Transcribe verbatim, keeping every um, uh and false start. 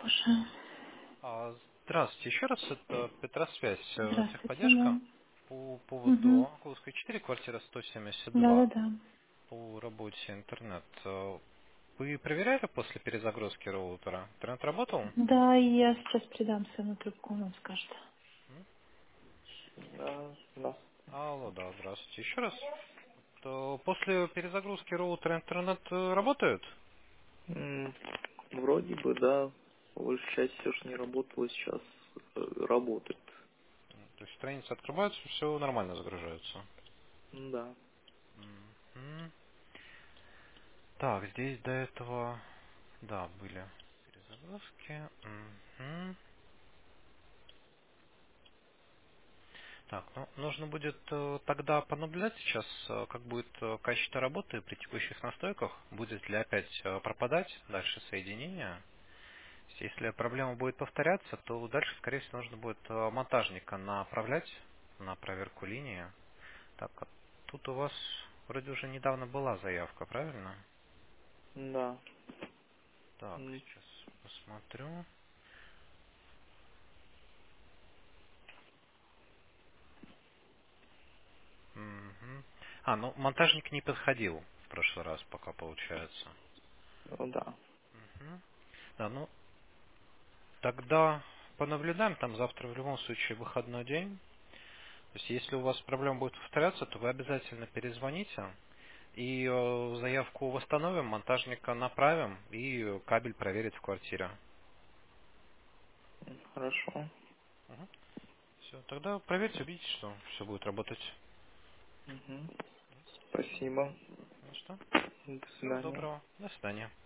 слушаю. А, Здравствуйте. Еще раз это Петросвязь, э, Здравствуйте, да. техподдержка по поводу Угу. Онковской четыре, квартира сто семьдесят два, Да-да-да. по работе интернет. Э, Вы проверяли после перезагрузки роутера? Интернет работал? Да, я сейчас передам своему трубку, он скажет. М? Да, да. Алло, да, здравствуйте. Еще раз. То после перезагрузки роутера интернет э, работает? М, Вроде бы, да. Большая часть все же не работала, сейчас э, работает. М, То есть страницы открываются, все нормально загружается. Да. Мгм. Так, здесь до этого, да, были перезагрузки. Мгм. Так, ну, нужно будет э, тогда понаблюдать сейчас, э, как будет э, качество работы при текущих настройках, будет ли опять э, пропадать дальше соединение. Если проблема будет повторяться, то дальше, скорее всего, нужно будет э, монтажника направлять на проверку линии. Так, а тут у вас вроде уже недавно была заявка, правильно? Да. Так, М, сейчас посмотрю. Мгм. А, ну монтажник не подходил в прошлый раз, пока получается. Ну да. Мгм. Да, ну тогда понаблюдаем, там завтра в любом случае выходной день. То есть если у вас проблема будет повторяться, то вы обязательно перезвоните и э, заявку восстановим, монтажника направим и кабель проверить в квартире. М, Хорошо. Все, тогда проверьте, убедитесь, что все будет работать. Угу. Спасибо. Ну что? До Всего свидания. доброго. До свидания.